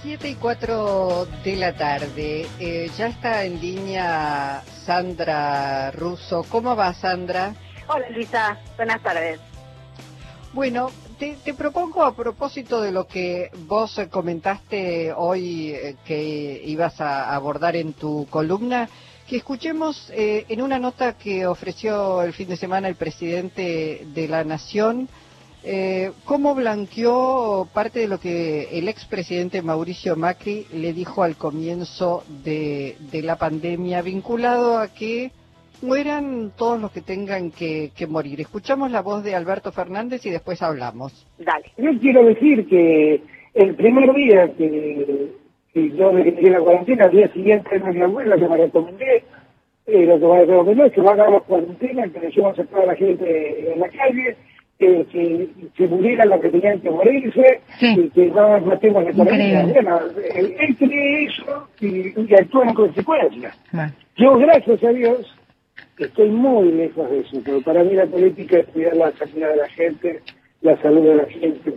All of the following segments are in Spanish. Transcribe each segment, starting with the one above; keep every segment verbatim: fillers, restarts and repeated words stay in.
Siete y cuatro de la tarde. Eh, ya está en línea Sandra Russo. ¿Cómo va, Sandra? Hola, Luisa. Buenas tardes. Bueno, te, te propongo, a propósito de lo que vos comentaste hoy, eh, que ibas a abordar en tu columna, que escuchemos eh, en una nota que ofreció el fin de semana el presidente de la Nación, Eh, ¿cómo blanqueó parte de lo que el expresidente Mauricio Macri le dijo al comienzo de, de la pandemia, vinculado a que mueran todos los que tengan que, que morir? Escuchamos la voz de Alberto Fernández y después hablamos. Dale. Yo quiero decir que el primer día que, que yo me quedé en la cuarentena, al día siguiente no es mi abuela que me recomendé, eh, lo que me recomendó es que hagamos cuarentena, que dejemos a toda la gente en la calle, que, que se murieran los que tenían que morirse, sí, y que no nos matemos de cuarentena. Bueno, él, él cree eso y, y actúa en consecuencia. Bueno. Yo, gracias a Dios, estoy muy lejos de eso, pero para mí la política es cuidar la sanidad de la gente, la salud de la gente.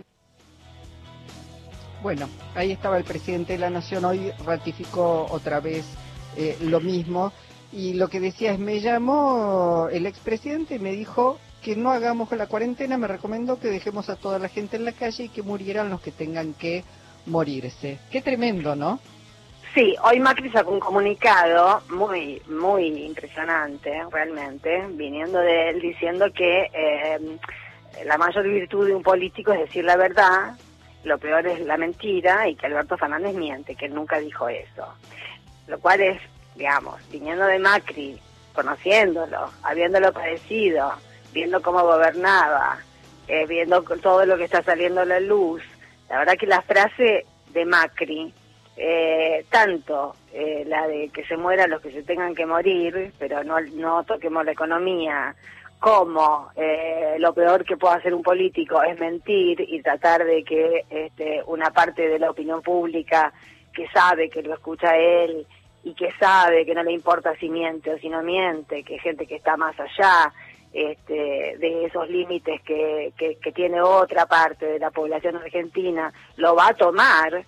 Bueno, ahí estaba el presidente de la Nación, hoy ratificó otra vez eh, lo mismo, y lo que decía es, me llamó el expresidente y me dijo que no hagamos la cuarentena, me recomendó que dejemos a toda la gente en la calle y que murieran los que tengan que morirse. Qué tremendo, ¿no? Sí, hoy Macri sacó un comunicado muy, muy impresionante, realmente, viniendo de él, diciendo que eh, la mayor virtud de un político es decir la verdad, lo peor es la mentira, y que Alberto Fernández miente, que él nunca dijo eso. Lo cual es, digamos, viniendo de Macri, conociéndolo, habiéndolo padecido, viendo cómo gobernaba, eh, viendo todo lo que está saliendo a la luz, la verdad que la frase de Macri, eh, tanto eh, la de que se mueran los que se tengan que morir, pero no, no toquemos la economía, como eh, lo peor que puede hacer un político es mentir y tratar de que este, una parte de la opinión pública que sabe que lo escucha él y que sabe que no le importa si miente o si no miente, que gente que está más allá Este, de esos límites que, que, que tiene otra parte de la población argentina, lo va a tomar.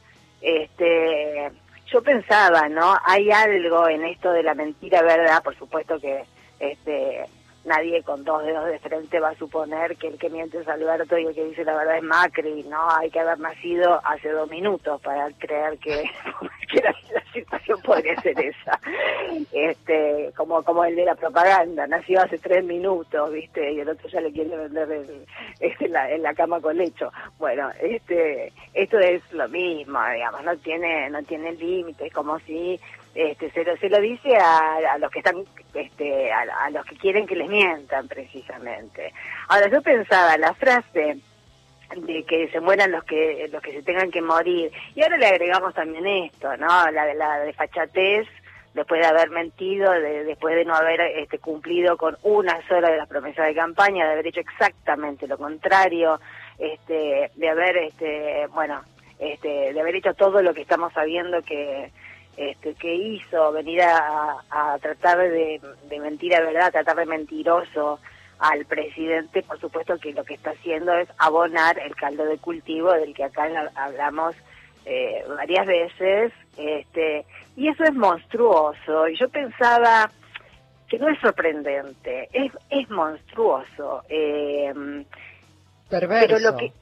Este, yo pensaba, ¿no? Hay algo en esto de la mentira, ¿verdad? Por supuesto que este, nadie con dos dedos de frente va a suponer que el que miente es Alberto y el que dice la verdad es Macri, ¿no? Hay que haber nacido hace dos minutos para creer que, que la, la situación podría ser esa. Este, como como el de la propaganda, nació hace tres minutos, ¿viste? Y el otro ya le quiere vender el, este, la, en la cama con lecho. Bueno, este, esto es lo mismo, digamos, no tiene, no tiene límites, como si Este, se lo se lo dice a, a los que están este a, a los que quieren que les mientan, precisamente. Ahora, yo pensaba la frase de que se mueran los que los que se tengan que morir, y ahora le agregamos también esto, ¿no? La de la desfachatez después de haber mentido, de, después de no haber este, cumplido con una sola de las promesas de campaña, de haber hecho exactamente lo contrario, este de haber este bueno este de haber hecho todo lo que estamos sabiendo que Este, que hizo, venir a, a tratar de, de mentir a verdad, tratar de mentiroso al presidente. Por supuesto que lo que está haciendo es abonar el caldo de cultivo del que acá hablamos eh, varias veces, este, y eso es monstruoso. Y yo pensaba que no es sorprendente, es, es monstruoso. Eh, Perverso. Pero lo que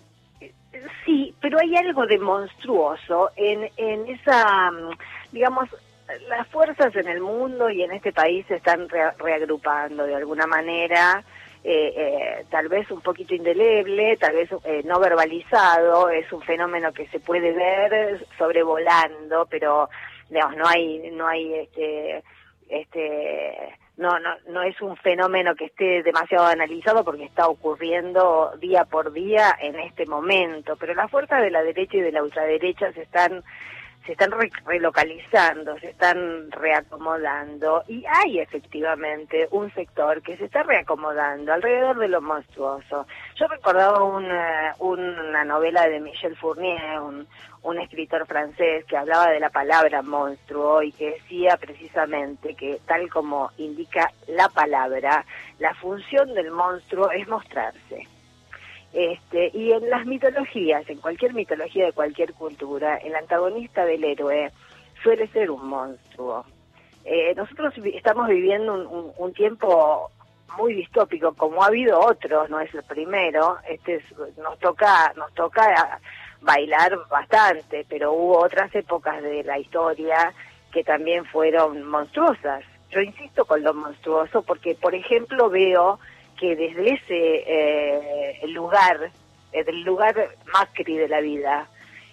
Sí, pero hay algo de monstruoso en, en esa, digamos, las fuerzas en el mundo y en este país se están re, reagrupando de alguna manera, eh, eh, tal vez un poquito indeleble, tal vez eh, no verbalizado, es un fenómeno que se puede ver sobrevolando, pero digamos, no hay, no hay este, este, no, no, no es un fenómeno que esté demasiado analizado porque está ocurriendo día por día en este momento, pero las fuerzas de la derecha y de la ultraderecha se están se están re relocalizando, se están reacomodando, y hay efectivamente un sector que se está reacomodando alrededor de lo monstruoso. Yo recordaba una, una novela de Michel Fournier, un, un escritor francés, que hablaba de la palabra monstruo y que decía precisamente que, tal como indica la palabra, la función del monstruo es mostrarse. Este, y en las mitologías, en cualquier mitología de cualquier cultura, el antagonista del héroe suele ser un monstruo. Eh, nosotros estamos viviendo un, un, un tiempo muy distópico, como ha habido otros, no es el primero. Este es, nos toca, nos toca bailar bastante, pero hubo otras épocas de la historia que también fueron monstruosas. Yo insisto con lo monstruoso porque, por ejemplo, veo que desde ese eh, lugar, desde el lugar Macri de la vida,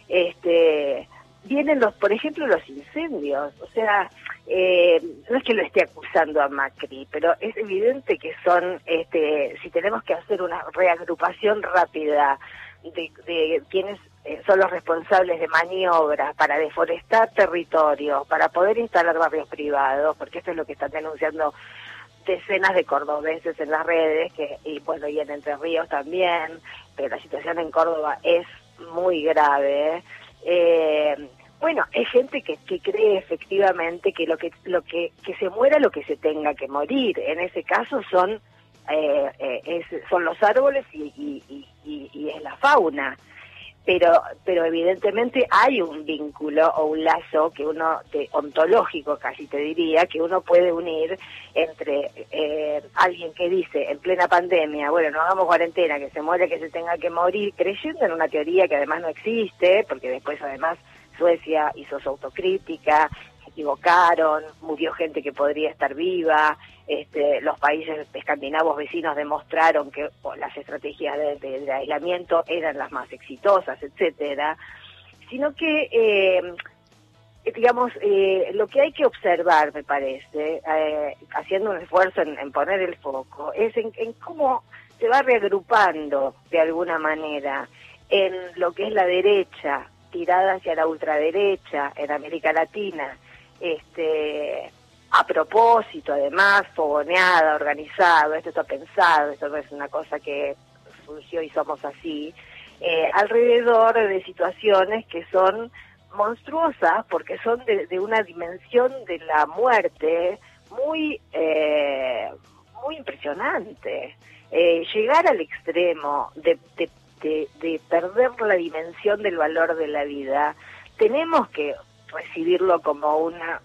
este, vienen los, por ejemplo, los incendios. O sea, eh, no es que lo esté acusando a Macri, pero es evidente que son, este, si tenemos que hacer una reagrupación rápida de, de quienes son los responsables de maniobras para deforestar territorios, para poder instalar barrios privados, porque esto es lo que están denunciando decenas de cordobeses en las redes, que y bueno, y en Entre Ríos también, pero la situación en Córdoba es muy grave. Eh, bueno, hay gente que, que cree efectivamente que lo que lo que, que se muera lo que se tenga que morir. En ese caso son eh, eh, es, son los árboles y, y, y, y es la fauna. Pero, pero evidentemente hay un vínculo o un lazo que uno, de, ontológico casi te diría, que uno puede unir entre eh, alguien que dice en plena pandemia, bueno, no hagamos cuarentena, que se muere, que se tenga que morir, creyendo en una teoría que además no existe, porque después además Suecia hizo su autocrítica, se equivocaron, murió gente que podría estar viva. Este, los países escandinavos vecinos demostraron que oh, las estrategias de, de, de aislamiento eran las más exitosas, etcétera, sino que, eh, digamos, eh, lo que hay que observar, me parece, eh, haciendo un esfuerzo en, en poner el foco, es en, en cómo se va reagrupando de alguna manera en lo que es la derecha, tirada hacia la ultraderecha en América Latina, este... a propósito, además, fogoneada, organizado, esto está pensado, esto no es una cosa que surgió y somos así, eh, alrededor de situaciones que son monstruosas porque son de, de una dimensión de la muerte muy, eh, muy impresionante. Eh, llegar al extremo de, de, de, de perder la dimensión del valor de la vida, tenemos que recibirlo como una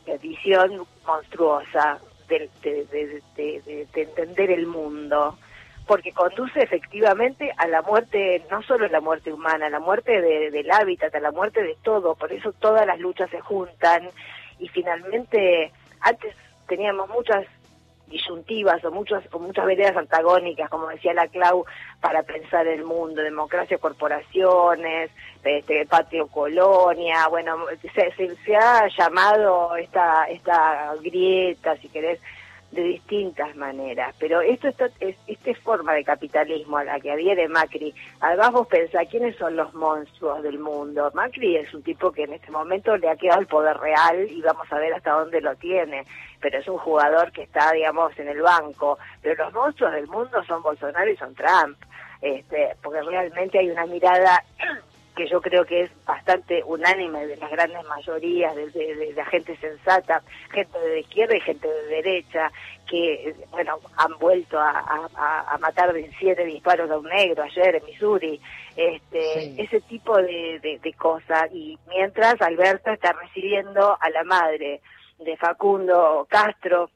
visión monstruosa de, de, de, de, de, de entender el mundo, porque conduce efectivamente a la muerte, no solo la muerte humana, a la muerte de, del hábitat, a la muerte de todo. Por eso todas las luchas se juntan y finalmente antes teníamos muchas disyuntivas o muchas o muchas veredas antagónicas, como decía la Clau, para pensar el mundo: democracia, corporaciones, este, patrio, colonia. Bueno, se, se, se ha llamado esta esta grieta, si querés, de distintas maneras, pero esto, esto es esta forma de capitalismo a la que adhiere Macri. Además vos pensás, ¿quiénes son los monstruos del mundo? Macri es un tipo que en este momento le ha quedado el poder real y vamos a ver hasta dónde lo tiene, pero es un jugador que está, digamos, en el banco. Pero los monstruos del mundo son Bolsonaro y son Trump, este, porque realmente hay una mirada que yo creo que es bastante unánime de las grandes mayorías de, de, de la gente sensata, gente de izquierda y gente de derecha, que, bueno, han vuelto a, a, a matar de siete disparos a un negro ayer en Missouri, este, sí. Ese tipo de, de, de cosas. Y mientras Alberto está recibiendo a la madre de Facundo Castro,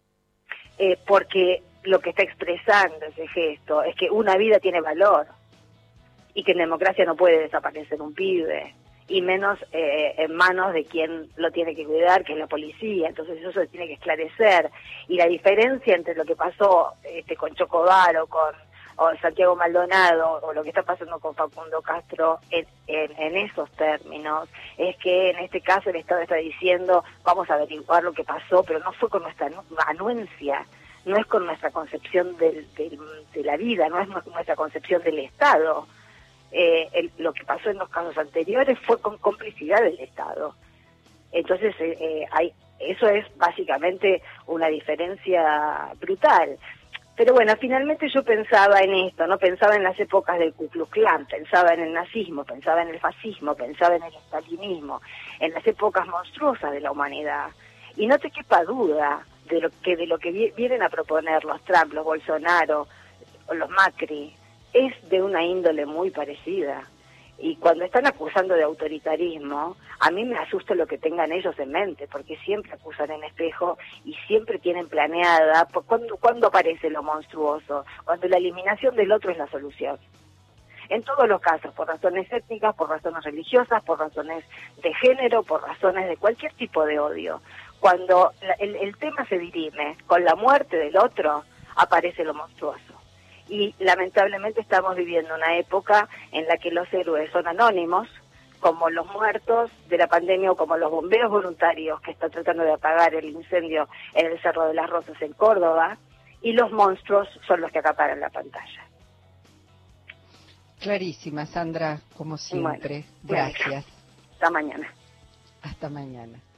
eh, porque lo que está expresando ese gesto es que una vida tiene valor, y que en democracia no puede desaparecer un pibe, y menos eh, en manos de quien lo tiene que cuidar, que es la policía. Entonces eso se tiene que esclarecer. Y la diferencia entre lo que pasó este, con Chocobar o con o Santiago Maldonado, o lo que está pasando con Facundo Castro en, en, en esos términos, es que en este caso el Estado está diciendo: vamos a averiguar lo que pasó, pero no fue con nuestra anuencia, no es con nuestra concepción del, del, de la vida, no es nuestra concepción del Estado. Eh, el, lo que pasó en los casos anteriores fue con complicidad del Estado. Entonces, eh, eh, hay, eso es básicamente una diferencia brutal. Pero bueno, finalmente yo pensaba en esto, no pensaba en las épocas del Ku Klux Klan, pensaba en el nazismo, pensaba en el fascismo, pensaba en el estalinismo, en las épocas monstruosas de la humanidad. Y no te quepa duda de lo que de lo que vienen a proponer los Trump, los Bolsonaro, o los Macri, es de una índole muy parecida. Y cuando están acusando de autoritarismo, a mí me asusta lo que tengan ellos en mente, porque siempre acusan en espejo y siempre tienen planeada, ¿cuándo, ¿cuándo aparece lo monstruoso? Cuando la eliminación del otro es la solución. En todos los casos, por razones étnicas, por razones religiosas, por razones de género, por razones de cualquier tipo de odio. Cuando el, el tema se dirime con la muerte del otro, aparece lo monstruoso. Y lamentablemente estamos viviendo una época en la que los héroes son anónimos, como los muertos de la pandemia o como los bomberos voluntarios que están tratando de apagar el incendio en el Cerro de las Rosas en Córdoba, y los monstruos son los que acaparan la pantalla. Clarísima, Sandra, como siempre. Bueno, Gracias. Hasta mañana. Hasta mañana.